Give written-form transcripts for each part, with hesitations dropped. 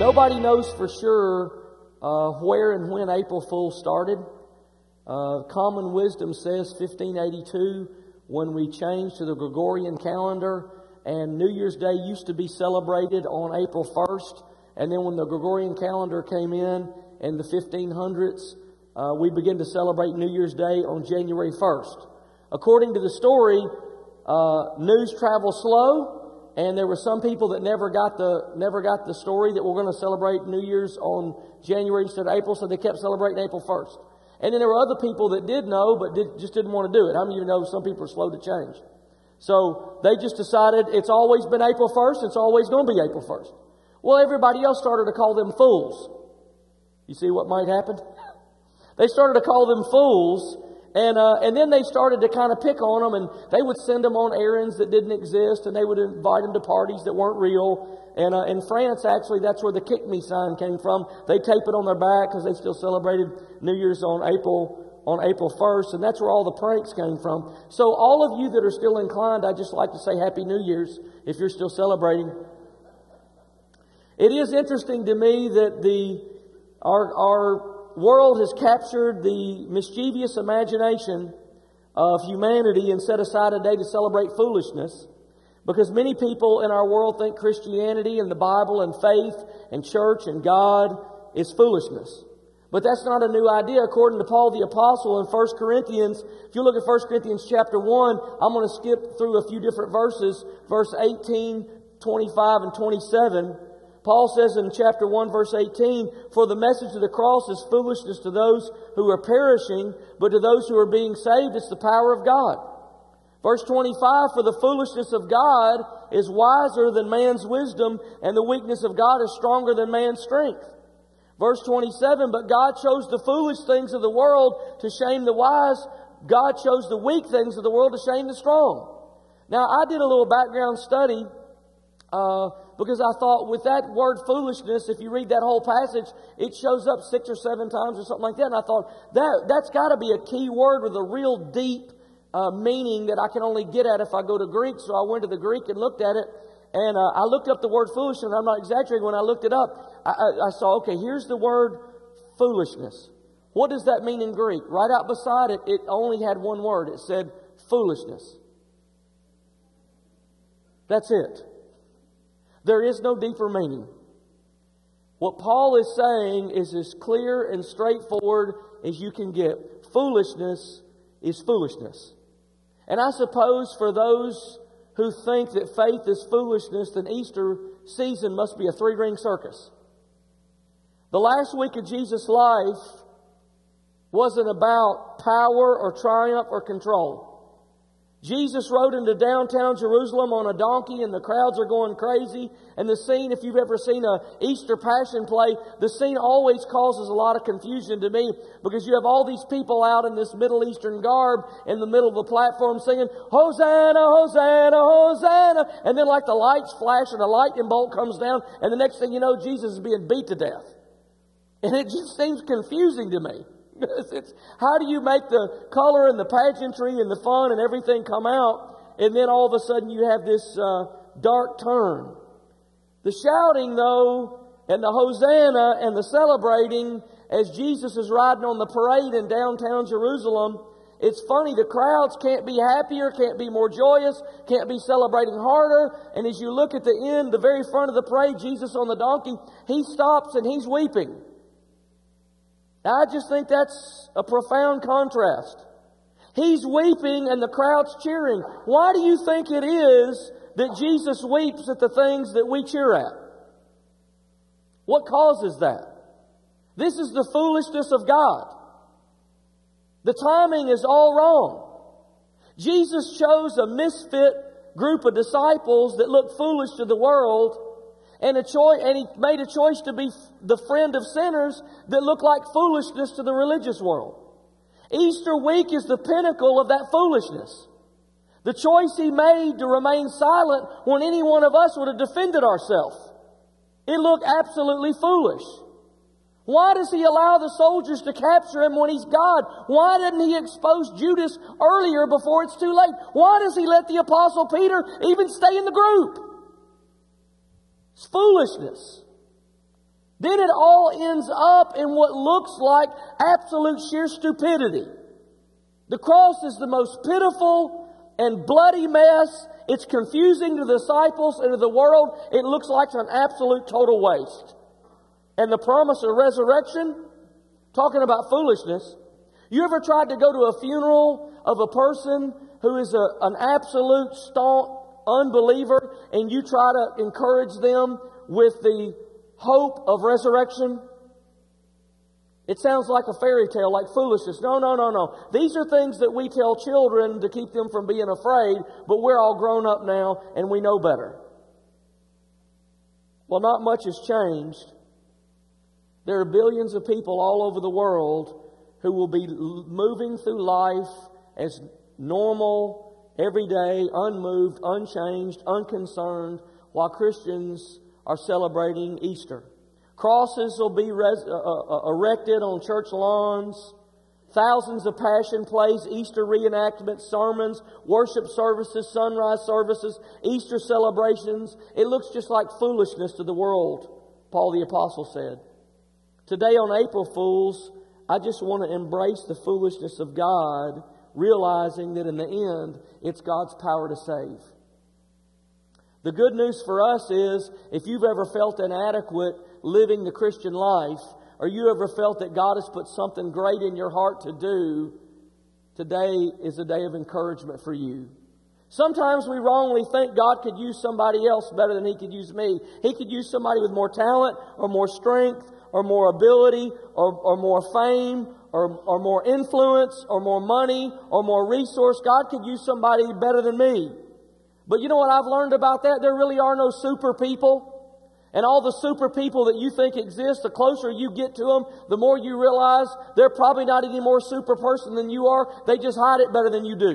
Nobody knows for sure where and when April Fool started. Common wisdom says 1582, when we changed to the Gregorian calendar, and New Year's Day used to be celebrated on April 1st. And then when the Gregorian calendar came in the 1500s, we began to celebrate New Year's Day on January 1st. According to the story, news traveled slow, and there were some people that never got the story that we're going to celebrate New Year's on January instead of April, so they kept celebrating April 1st. And then there were other people that did know, but just didn't want to do it. How many of you know some people are slow to change? So they just decided it's always been April 1st, it's always going to be April 1st. Well, everybody else started to call them fools. You see what might happen? They started to call them fools, and then they started to kind of pick on them, and they would send them on errands that didn't exist, and they would invite them to parties that weren't real. And in France, actually, that's where the "Kick Me" sign came from. They tape it on their back because they still celebrated New Year's on April 1st, and that's where all the pranks came from. So all of you that are still inclined, I'd just like to say Happy New Year's if you're still celebrating. It is interesting to me that our world has captured the mischievous imagination of humanity and set aside a day to celebrate foolishness, because many people in our world think Christianity and the Bible and faith and church and God is foolishness. But that's not a new idea. According to Paul the Apostle in 1 Corinthians, if you look at 1 Corinthians chapter 1, I'm going to skip through a few different verses, verse 18, 25, and 27. Paul says in chapter 1, verse 18, "For the message of the cross is foolishness to those who are perishing, but to those who are being saved, it's the power of God." Verse 25, "For the foolishness of God is wiser than man's wisdom, and the weakness of God is stronger than man's strength." Verse 27, "But God chose the foolish things of the world to shame the wise. God chose the weak things of the world to shame the strong." Now, I did a little background study because I thought with that word foolishness, if you read that whole passage, it shows up 6 or 7 times or something like that. And I thought that's got to be a key word with a real deep meaning that I can only get at if I go to Greek. So I went to the Greek and looked at it. And I looked up the word foolishness, and I'm not exaggerating. When I looked it up, I saw, okay, here's the word foolishness. What does that mean in Greek? Right out beside it, it only had one word. It said foolishness. That's it. There is no deeper meaning. What Paul is saying is as clear and straightforward as you can get. Foolishness is foolishness. And I suppose for those who think that faith is foolishness, then Easter season must be a 3-ring circus. The last week of Jesus' life wasn't about power or triumph or control. Jesus rode into downtown Jerusalem on a donkey, and the crowds are going crazy. And the scene, if you've ever seen an Easter Passion play, the scene always causes a lot of confusion to me, because you have all these people out in this Middle Eastern garb in the middle of the platform singing, "Hosanna, Hosanna, Hosanna." And then like the lights flash and a lightning bolt comes down, and the next thing you know, Jesus is being beat to death. And it just seems confusing to me. How do you make the color and the pageantry and the fun and everything come out, and then all of a sudden you have this dark turn? The shouting, though, and the Hosanna and the celebrating as Jesus is riding on the parade in downtown Jerusalem, it's funny, the crowds can't be happier, can't be more joyous, can't be celebrating harder. And as you look at the end, the very front of the parade, Jesus on the donkey, he stops and he's weeping. Now, I just think that's a profound contrast. He's weeping and the crowd's cheering. Why do you think it is that Jesus weeps at the things that we cheer at? What causes that? This is the foolishness of God. The timing is all wrong. Jesus chose a misfit group of disciples that looked foolish to the world, and he made a choice to be the friend of sinners that look like foolishness to the religious world. Easter week is the pinnacle of that foolishness. The choice he made to remain silent when any one of us would have defended ourselves. It looked absolutely foolish. Why does he allow the soldiers to capture him when he's God? Why didn't he expose Judas earlier before it's too late? Why does he let the Apostle Peter even stay in the group? It's foolishness. then it all ends up in what looks like absolute sheer stupidity. The cross is the most pitiful and bloody mess. It's confusing to the disciples and to the world. It looks like an absolute total waste. And the promise of resurrection, talking about foolishness. You ever tried to go to a funeral of a person who is an absolute staunch unbeliever, and you try to encourage them with the hope of resurrection? It sounds like a fairy tale, like foolishness. No. These are things that we tell children to keep them from being afraid, but we're all grown up now and we know better. Well, not much has changed. There are billions of people all over the world who will be moving through life as normal, everyday, unmoved, unchanged, unconcerned, while Christians are celebrating Easter. Crosses will be erected on church lawns. Thousands of passion plays, Easter reenactments, sermons, worship services, sunrise services, Easter celebrations. It looks just like foolishness to the world, Paul the Apostle said. Today on April Fools, I just want to embrace the foolishness of God, realizing that in the end, it's God's power to save. The good news for us is, if you've ever felt inadequate living the Christian life, or you ever felt that God has put something great in your heart to do, today is a day of encouragement for you. Sometimes we wrongly think God could use somebody else better than He could use me. He could use somebody with more talent, or more strength, or more ability, or more fame, or more influence, or more money, or more resource. God could use somebody better than me. But you know what I've learned about that? There really are no super people. And all the super people that you think exist, the closer you get to them, the more you realize they're probably not any more super person than you are. They just hide it better than you do.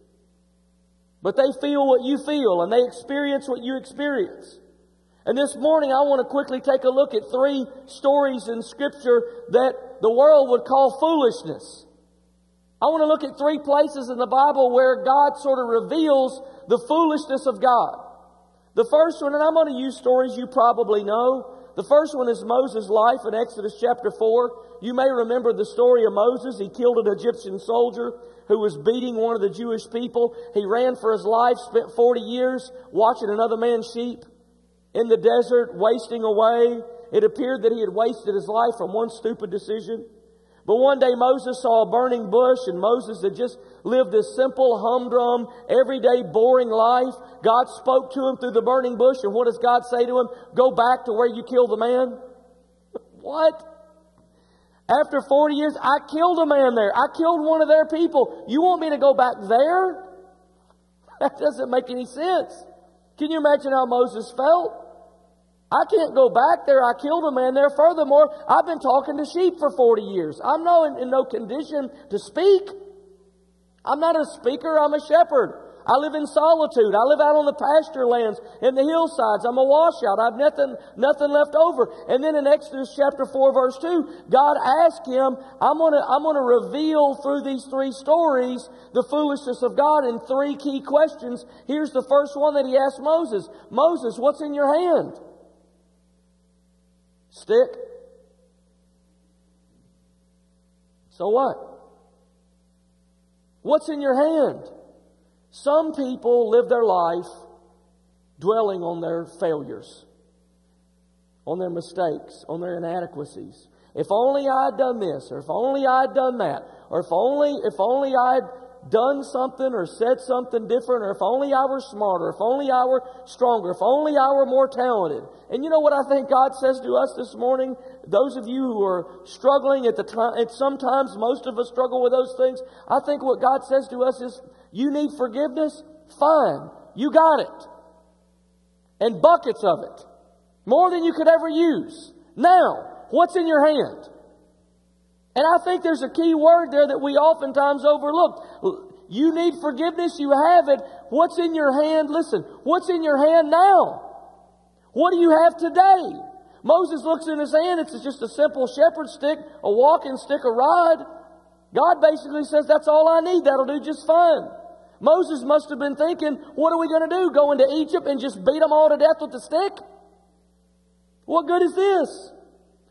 But they feel what you feel, and they experience what you experience. And this morning I want to quickly take a look at 3 stories in Scripture that the world would call foolishness. I want to look at 3 places in the Bible where God sort of reveals the foolishness of God. The first one, and I'm going to use stories you probably know. The first one is Moses' life in Exodus chapter 4. You may remember the story of Moses. He killed an Egyptian soldier who was beating one of the Jewish people. He ran for his life, spent 40 years watching another man's sheep in the desert, wasting away. It appeared that he had wasted his life from one stupid decision. But one day Moses saw a burning bush, and Moses had just lived this simple, humdrum, everyday, boring life. God spoke to him through the burning bush, and what does God say to him? Go back to where you killed the man? What? After 40 years, I killed a man there. I killed one of their people. You want me to go back there? That doesn't make any sense. Can you imagine how Moses felt? I can't go back there. I killed a man there. Furthermore, I've been talking to sheep for 40 years. I'm in no condition to speak. I'm not a speaker. I'm a shepherd. I live in solitude. I live out on the pasture lands in the hillsides. I'm a washout. I have nothing left over. And then in Exodus chapter 4 verse 2, God asked him, I'm going to reveal through these 3 stories the foolishness of God in 3 key questions. Here's the first one that he asked Moses. Moses, what's in your hand? Stick. So what? What's in your hand? Some people live their life dwelling on their failures, on their mistakes, on their inadequacies. If only I'd done this, or if only I'd done that, or if only I'd done something or said something different, or if only I were smarter, if only I were stronger, if only I were more talented. And you know what I think God says to us this morning? Those of you who are struggling at the time, and sometimes most of us struggle with those things, I think what God says to us is, you need forgiveness? Fine. You got it. And buckets of it. More than you could ever use. Now, what's in your hand? And I think there's a key word there that we oftentimes overlook. You need forgiveness, you have it. What's in your hand? Listen, what's in your hand now? What do you have today? Moses looks in his hand, it's just a simple shepherd's stick, a walking stick, a rod. God basically says, that's all I need, that'll do just fine. Moses must have been thinking, what are we going to do? Go into Egypt and just beat them all to death with the stick? What good is this?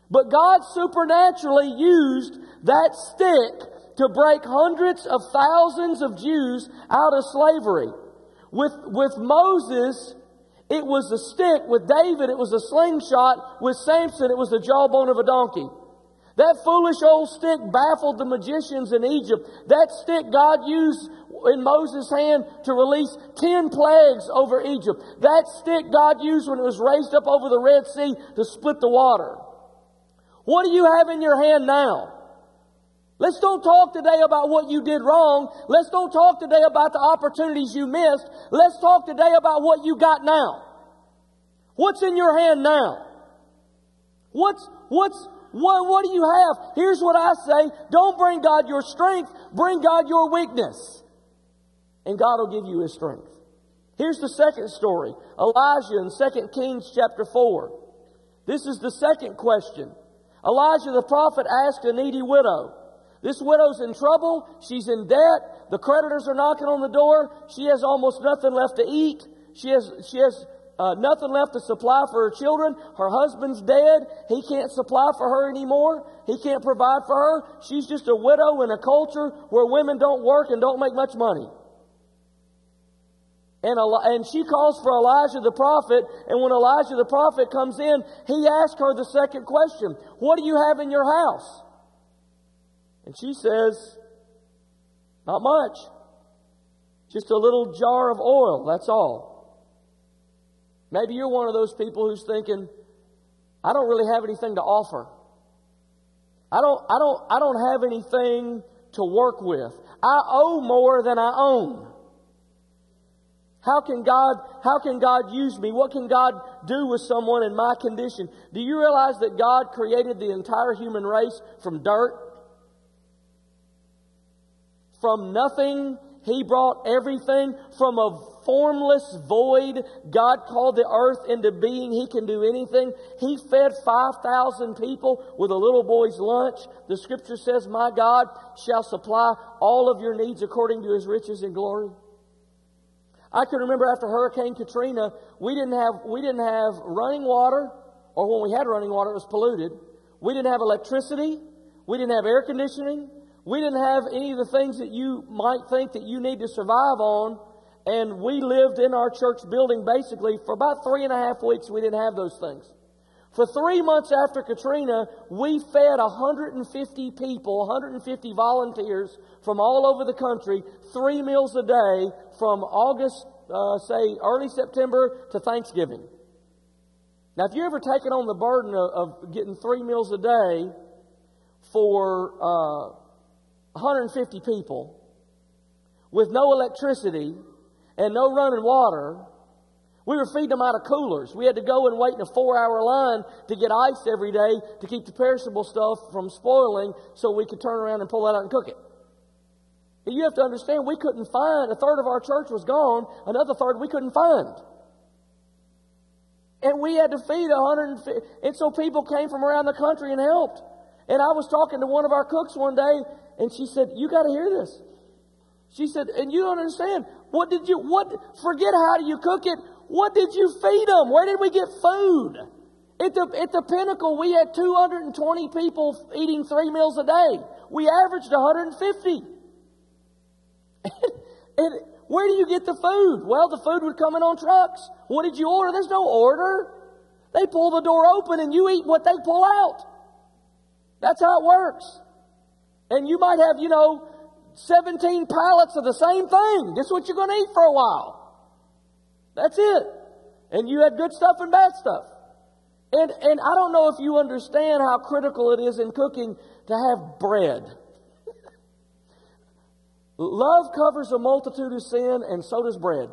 But God supernaturally used that stick to break hundreds of thousands of Jews out of slavery. With Moses, it was a stick. With David, it was a slingshot. With Samson, it was the jawbone of a donkey. That foolish old stick baffled the magicians in Egypt. That stick God used in Moses' hand to release 10 plagues over Egypt. That stick God used when it was raised up over the Red Sea to split the water. What do you have in your hand now? Let's don't talk today about what you did wrong. Let's don't talk today about the opportunities you missed. Let's talk today about what you got now. What's in your hand now? What do you have? Here's what I say. Don't bring God your strength. Bring God your weakness. And God will give you His strength. Here's the second story. Elijah in 2 Kings chapter 4. This is the second question. Elijah the prophet asked a needy widow. This widow's in trouble. She's in debt. The creditors are knocking on the door. She has almost nothing left to eat. She has nothing left to supply for her children. Her husband's dead. He can't supply for her anymore. He can't provide for her. She's just a widow in a culture where women don't work and don't make much money. And she calls for Elijah the prophet. And when Elijah the prophet comes in, he asks her the second question. What do you have in your house? And she says, not much. Just a little jar of oil, that's all. Maybe you're one of those people who's thinking, I don't really have anything to offer. I don't have anything to work with. I owe more than I own. How can God use me? What can God do with someone in my condition? Do you realize that God created the entire human race from dirt? From nothing, He brought everything. From a formless void, God called the earth into being. He can do anything. He fed 5,000 people with a little boy's lunch. The Scripture says, my God shall supply all of your needs according to His riches and glory. I can remember after Hurricane Katrina, we didn't have running water, or when we had running water, it was polluted. We didn't have electricity. We didn't have air conditioning. We didn't have any of the things that you might think that you need to survive on. And we lived in our church building basically for about 3.5 weeks. We didn't have those things. For 3 months after Katrina, we fed 150 people, 150 volunteers from all over the country, 3 meals a day from August, early September to Thanksgiving. Now, if you ever taken on the burden of getting 3 meals a day for 150 people with no electricity and no running water, we were feeding them out of coolers. We had to go and wait in a 4-hour line to get ice every day to keep the perishable stuff from spoiling so we could turn around and pull that out and cook it. And you have to understand, we couldn't find, a third of our church was gone, another third we couldn't find. And we had to feed 150, and so people came from around the country and helped. And I was talking to one of our cooks one day, and she said, you got to hear this. She said, and you don't understand. Forget how do you cook it. What did you feed them? Where did we get food? At the Pinnacle, we had 220 people eating 3 meals a day. We averaged 150. And where do you get the food? Well, the food would come in on trucks. What did you order? There's no order. They pull the door open and you eat what they pull out. That's how it works. And you might have, 17 pallets of the same thing. This is what you're going to eat for a while. That's it. And you had good stuff and bad stuff. And I don't know if you understand how critical it is in cooking to have bread. Love covers a multitude of sin, and so does bread.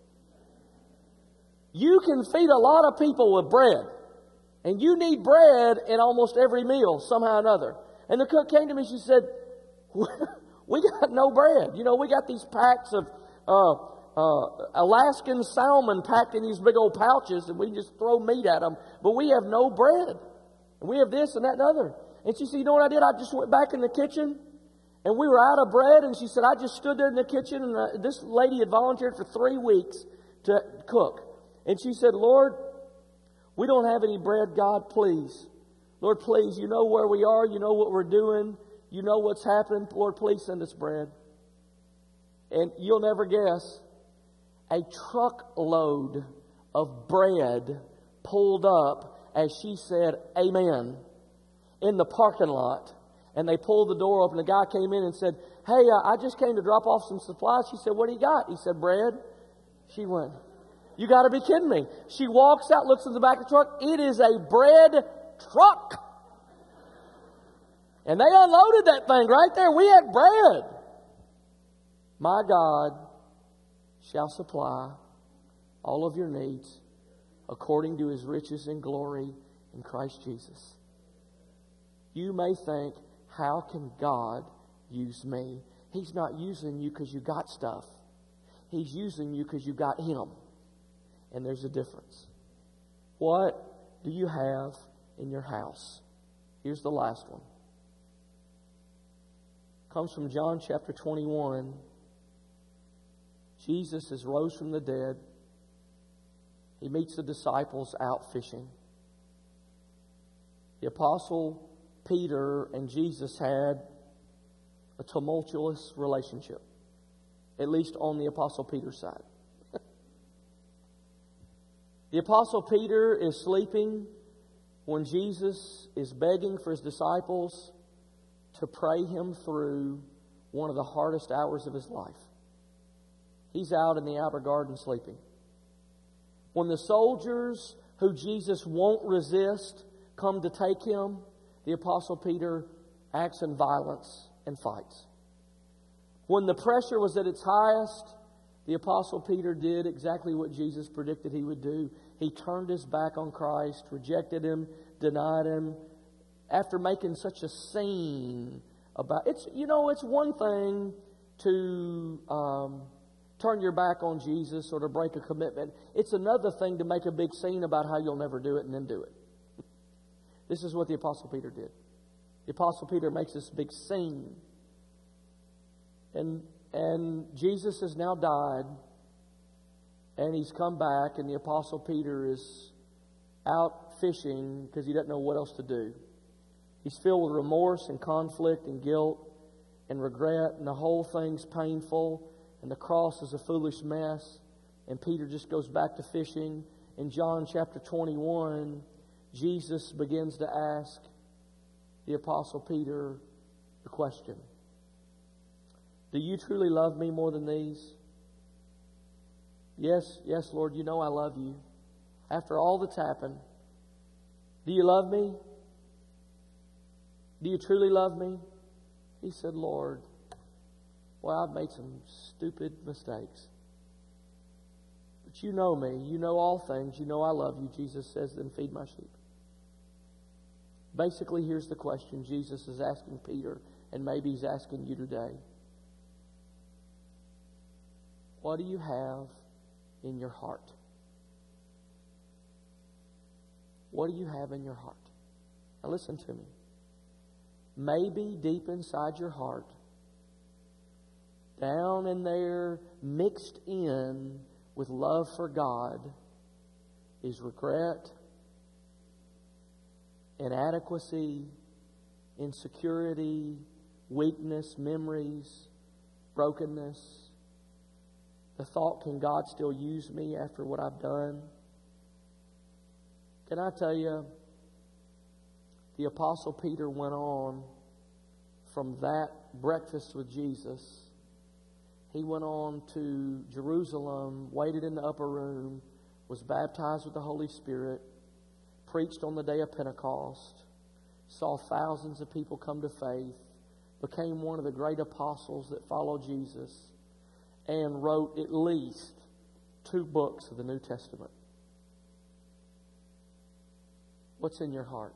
You can feed a lot of people with bread. And you need bread in almost every meal, somehow or another. And the cook came to me, she said, we got no bread. We got these packs of Alaskan salmon packed in these big old pouches, and we just throw meat at them. But we have no bread. And we have this and that and other. And she said, you know what I did? I just went back in the kitchen, and we were out of bread. And she said, I just stood there in the kitchen, and this lady had volunteered for 3 weeks to cook. And she said, Lord, we don't have any bread, God, please. Lord, please, you know where we are. You know what we're doing. You know what's happening. Lord, please send us bread. And you'll never guess, a truckload of bread pulled up as she said, Amen, in the parking lot. And they pulled the door open. The guy came in and said, hey, I just came to drop off some supplies. She said, what do you got? He said, bread. She went, you got to be kidding me. She walks out, looks in the back of the truck. It is a bread truck. And they unloaded that thing right there. We had bread. My God shall supply all of your needs according to His riches and glory in Christ Jesus. You may think, how can God use me? He's not using you because you got stuff. He's using you because you got Him. And there's a difference. What do you have in your house? Here's the last one. Comes from John chapter 21. Jesus has rose from the dead. He meets the disciples out fishing. The apostle Peter and Jesus had a tumultuous relationship, at least on the apostle Peter's side. The apostle Peter is sleeping when Jesus is begging for His disciples to pray him through one of the hardest hours of his life. He's out in the outer garden sleeping. When the soldiers who Jesus won't resist come to take him, the apostle Peter acts in violence and fights. When the pressure was at its highest, the apostle Peter did exactly what Jesus predicted he would do. He turned his back on Christ, rejected Him, denied Him, after making such a scene about it's one thing to turn your back on Jesus or to break a commitment. It's another thing to make a big scene about how you'll never do it and then do it. This is what the apostle Peter did. The apostle Peter makes this big scene. And Jesus has now died, and He's come back, and the apostle Peter is out fishing because he doesn't know what else to do. He's filled with remorse and conflict and guilt and regret, and the whole thing's painful, and the cross is a foolish mess, and Peter just goes back to fishing. In John chapter 21, Jesus begins to ask the apostle Peter the question, do you truly love me more than these? Yes, Lord, you know I love you. After all that's happened, do you love me? Do you truly love me? He said, Lord, well, I've made some stupid mistakes. But you know me. You know all things. You know I love you. Jesus says, then feed my sheep. Basically, here's the question Jesus is asking Peter, and maybe He's asking you today. What do you have in your heart? What do you have in your heart? Now listen to me. Maybe deep inside your heart, down in there, mixed in with love for God, is regret, inadequacy, insecurity, weakness, memories, brokenness. The thought, can God still use me after what I've done? Can I tell you, the apostle Peter went on from that breakfast with Jesus. He went on to Jerusalem, waited in the upper room, was baptized with the Holy Spirit, preached on the day of Pentecost, saw thousands of people come to faith, became one of the great apostles that followed Jesus, and wrote at least 2 books of the New Testament. What's in your heart?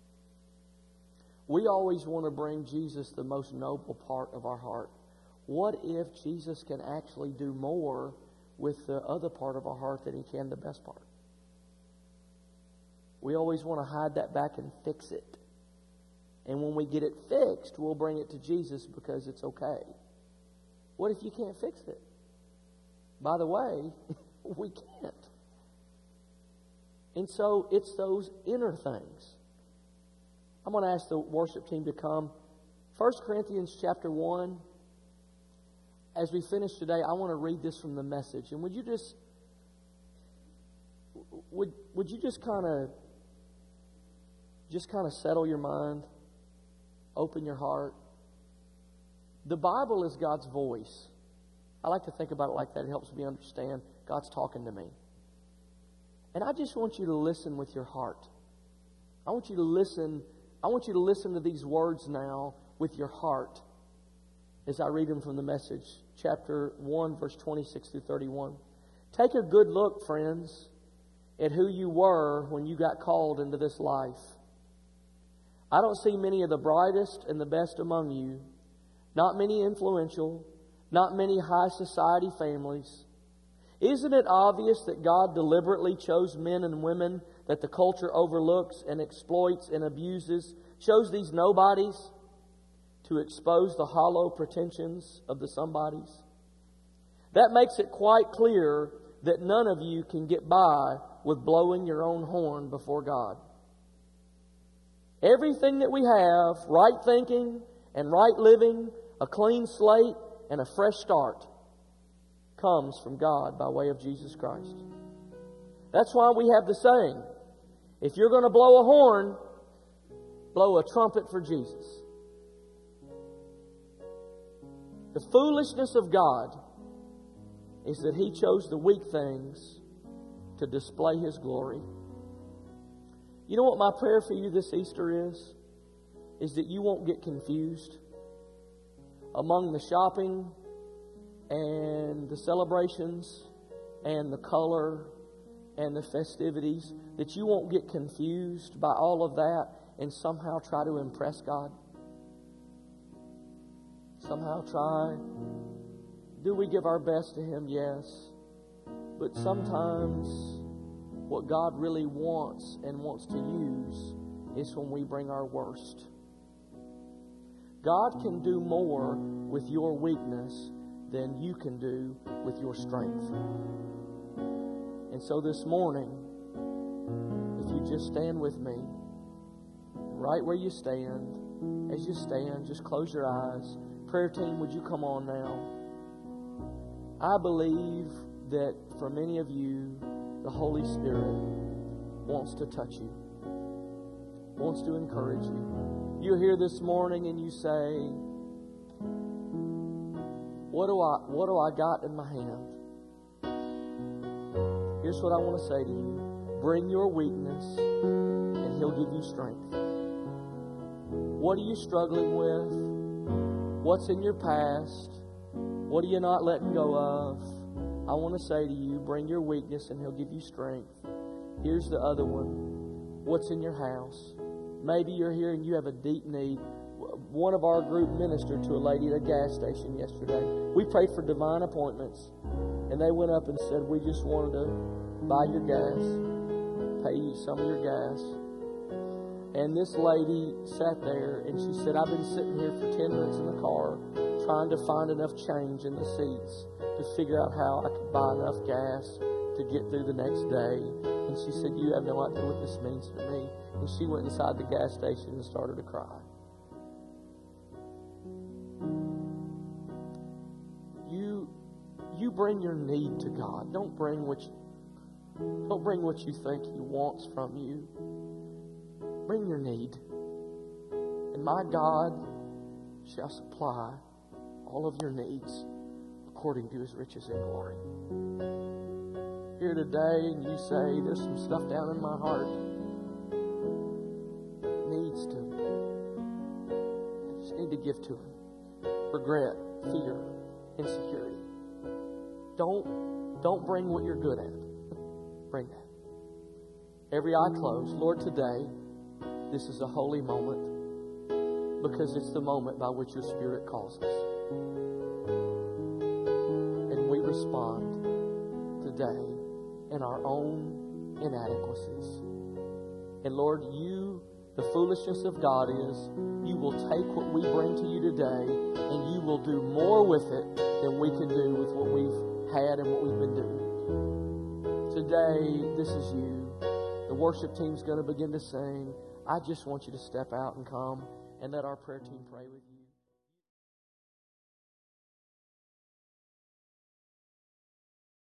We always want to bring Jesus the most noble part of our heart. What if Jesus can actually do more with the other part of our heart than He can the best part? We always want to hide that back and fix it. And when we get it fixed, we'll bring it to Jesus because it's okay. What if you can't fix it? By the way, we can't. And so it's those inner things. I'm going to ask the worship team to come. 1 Corinthians chapter 1. As we finish today, I want to read this from the Message. And would you just kind of settle your mind, open your heart. The Bible is God's voice. I like to think about it like that. It helps me understand God's talking to me. And I just want you to listen with your heart. I want you to listen to these words now with your heart as I read them from the Message, chapter 1, verse 26 through 31. Take a good look, friends, at who you were when you got called into this life. I don't see many of the brightest and the best among you, not many influential, not many high society families. Isn't it obvious that God deliberately chose men and women that the culture overlooks and exploits and abuses, chose these nobodies to expose the hollow pretensions of the somebodies? That makes it quite clear that none of you can get by with blowing your own horn before God. Everything that we have, right thinking and right living, a clean slate and a fresh start, comes from God by way of Jesus Christ. That's why we have the saying, if you're going to blow a horn, blow a trumpet for Jesus. The foolishness of God is that He chose the weak things to display His glory. You know what my prayer for you this Easter is? Is that you won't get confused among the shopping and the celebrations and the color and the festivities, that you won't get confused by all of that and somehow try to impress God. Somehow try. Do we give our best to Him? Yes. But sometimes what God really wants and wants to use is when we bring our worst. God can do more with your weakness than you can do with your strength. And so this morning, if you just stand with me, right where you stand, as you stand, just close your eyes. Prayer team, would you come on now? I believe that for many of you, the Holy Spirit wants to touch you, wants to encourage you. You're here this morning and you say, what do I got in my hand? Here's what I want to say to you. Bring your weakness and He'll give you strength. What are you struggling with? What's in your past? What are you not letting go of? I want to say to you, bring your weakness and He'll give you strength. Here's the other one. What's in your house? Maybe you're here and you have a deep need. One of our group ministered to a lady at a gas station yesterday. We prayed for divine appointments. And they went up and said, we just wanted to buy your gas, pay you some of your gas. And this lady sat there and she said, I've been sitting here for 10 minutes in the car trying to find enough change in the seats to figure out how I could buy enough gas to get through the next day. And she said, you have no idea what this means to me. And she went inside the gas station and started to cry. You bring your need to God. Don't bring what you think He wants from you. Bring your need. And my God shall supply all of your needs according to His riches and glory. Here today and you say, there's some stuff down in my heart that needs to, I just need to give to Him. Regret, fear, insecurity. Don't bring what you're good at. Bring that. Every eye closed. Lord, today, this is a holy moment because it's the moment by which your Spirit calls us. And we respond today in our own inadequacies. And Lord, the foolishness of God is you will take what we bring to you today and you will do more with it than we can do with what we've had and what we've been doing. Today, this is you. The worship team's going to begin to sing. I just want you to step out and come and let our prayer team pray with you.